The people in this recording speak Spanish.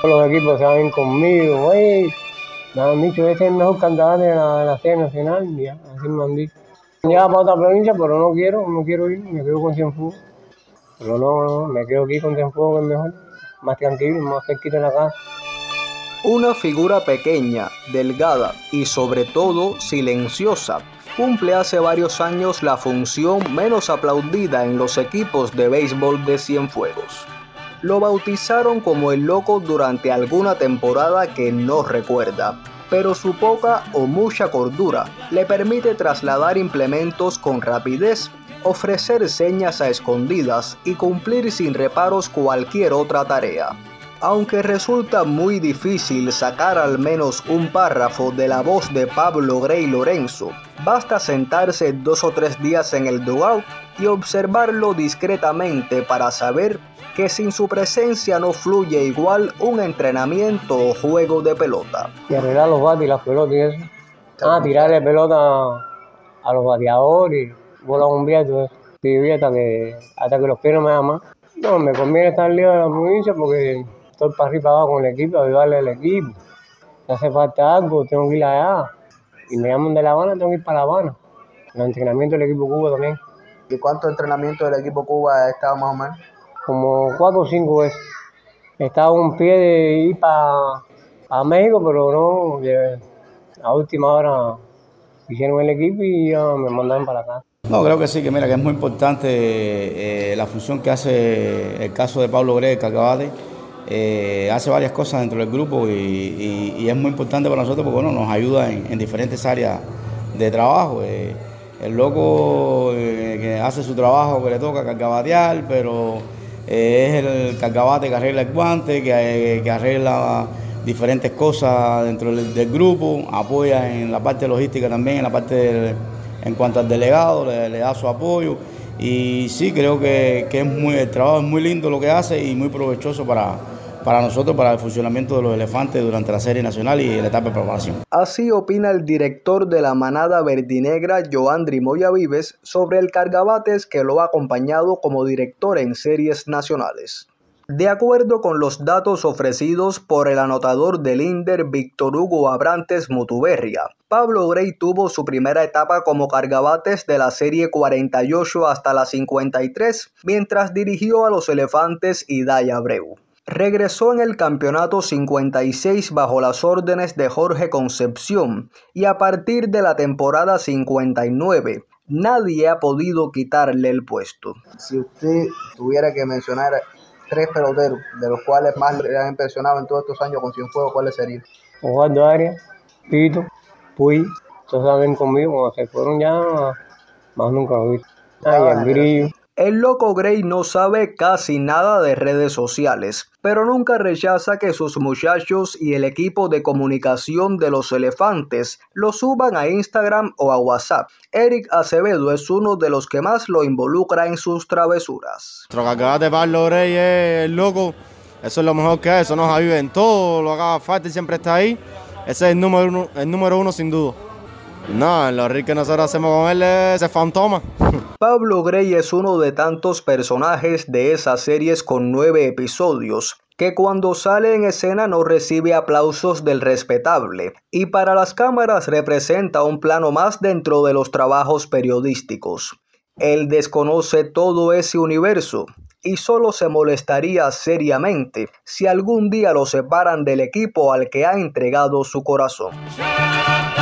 Todos los equipos se van a ir conmigo, me han dicho, este es el mejor cantante de la serie nacional, ya, así me han dicho. Ya para otra provincia, pero no quiero ir, me quedo con Cienfuegos. Pero no, me quedo aquí con Cienfuegos, que es mejor, más tranquilo, más cerquita de la casa. Una figura pequeña, delgada y sobre todo silenciosa, cumple hace varios años la función menos aplaudida en los equipos de béisbol de Cienfuegos. Lo bautizaron como el Loco durante alguna temporada que no recuerda, pero su poca o mucha cordura le permite trasladar implementos con rapidez, ofrecer señas a escondidas y cumplir sin reparos cualquier otra tarea. Aunque resulta muy difícil sacar al menos un párrafo de la voz de Pablo Gray Lorenzo, basta sentarse 2 o 3 días en el dugout y observarlo discretamente para saber que sin su presencia no fluye igual un entrenamiento o juego de pelota. Y arreglar los bates y las pelotas y eso. Tirarle pelota a los bateadores, bola bombear y todo eso. Sí, hasta que los pies no me aman. No, me conviene estar lejos de la provincia porque estoy para arriba y para abajo con el equipo, ayudarle al equipo. Si hace falta algo, tengo que ir allá. Y me llaman de La Habana, tengo que ir para La Habana. El entrenamiento del equipo Cuba también. ¿Y cuántos entrenamientos del equipo Cuba ha estado más o menos? Como 4 o 5 veces. Estaba un pie de ir para México, pero no, a última hora hicieron el equipo y ya me mandaron para acá. No, creo que sí, que es muy importante la función que hace el caso de Pablo Gray, Cargabate. Hace varias cosas dentro del grupo y es muy importante para nosotros porque nos ayuda en diferentes áreas de trabajo. El Loco que hace su trabajo, que le toca cargabatear, pero es el cargabate que arregla el guante, que arregla diferentes cosas dentro del grupo, apoya en la parte logística también, en la parte en cuanto al delegado, le da su apoyo. Y sí, creo que el trabajo es muy lindo lo que hace y muy provechoso para nosotros, para el funcionamiento de los elefantes durante la serie nacional y la etapa de preparación. Así opina el director de la manada verdinegra, Joandri Moya Vives, sobre el cargabates que lo ha acompañado como director en series nacionales. De acuerdo con los datos ofrecidos por el anotador del INDER Víctor Hugo Abrantes Mutuberria, Pablo Gray tuvo su primera etapa como cargabates de la serie 48 hasta la 53, mientras dirigió a los Elefantes Iday Abreu. Regresó en el campeonato 56 bajo las órdenes de Jorge Concepción y a partir de la temporada 59, nadie ha podido quitarle el puesto. Si usted tuviera que mencionar 3 peloteros, de los cuales más le han impresionado en todos estos años con Cienfuegos, ¿cuáles serían? Osvaldo Arias, Pito, Puy, todos saben conmigo, cuando se fueron ya, más nunca lo vi. El Grillo. El Loco Gray no sabe casi nada de redes sociales, pero nunca rechaza que sus muchachos y el equipo de comunicación de los Elefantes lo suban a Instagram o a WhatsApp. Eric Acevedo es uno de los que más lo involucra en sus travesuras. Nuestro cargabate Pablo Gray es el Loco, eso es lo mejor que es, eso nos ayuda en todo, lo que haga falta y siempre está ahí. Ese es el número uno sin duda. No, lo rico que nosotros hacemos con él es ese fantoma. Pablo Gray es uno de tantos personajes de esas series con 9 episodios, que cuando sale en escena no recibe aplausos del respetable, y para las cámaras representa un plano más dentro de los trabajos periodísticos. Él desconoce todo ese universo, y solo se molestaría seriamente si algún día lo separan del equipo al que ha entregado su corazón.